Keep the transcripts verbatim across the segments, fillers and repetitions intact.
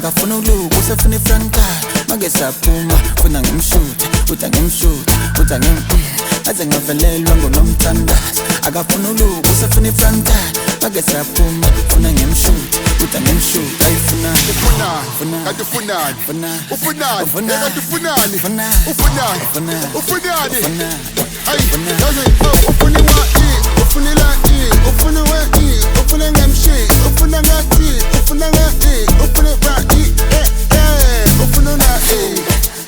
akafuna ukuluka usefuna ifrontal make saphuma funa ngimshuthe uthi ngimshuthe uthi ngim aze ngavelelwa ngonomthandazo akafuna ukuluka usefuna ifrontal make saphuma funa ngimshuthe uthi ngimshuthe ayifuna ufunani kanti ufunani ufunani kanti ufunani ufunani ufunani ay yazi ufuna ngani ufuna lani ufuna wani ufuna ngamshi ufuna ngathi ufuna ngani ufuna bani eh eh ufuna na eh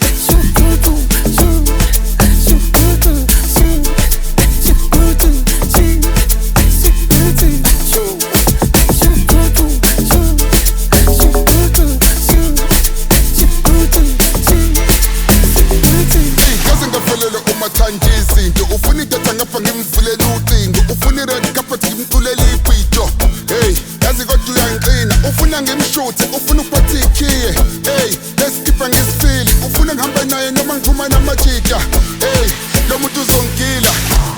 izinto ufuna idatha ngapha ngimvulela ucingo ufuna red carpet ngimculela ibhito hey yazi kodwa uyangiqina ufuna ngimshuthe ufuna ukuphatha ikhiye hey lesikhipha ngisifili ufuna ngihamba naye noma ngiphuma namajita hey lo muntu uzongila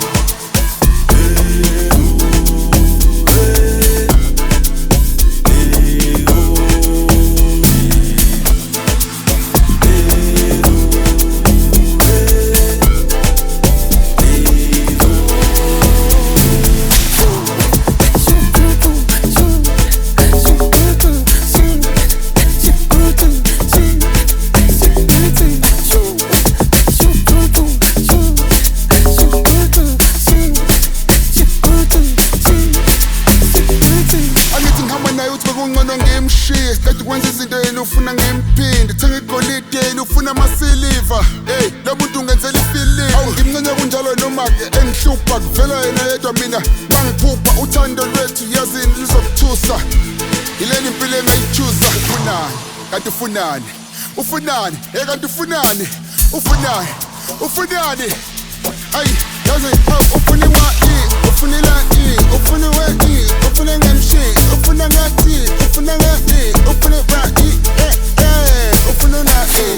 ufuna ngimphinde thenga igolide yena ufuna amasiliva hey lo muntu ungenzela ifilimu awu ngimncane kunjalo noma ke engihlupha kuvela yena yedwa mina mangiphupha uthando lwethu yazini lizokuthusa ileni impilo engayithusa ufunani kanti ufunani ufunani hey kanti ufunani ufunani ufunani ay yazi ufuna ngani ufuna lani ufuna wani ufuna ngamshi ufuna ngathi ufuna ngani ufuna bani eh eh ufuna na eh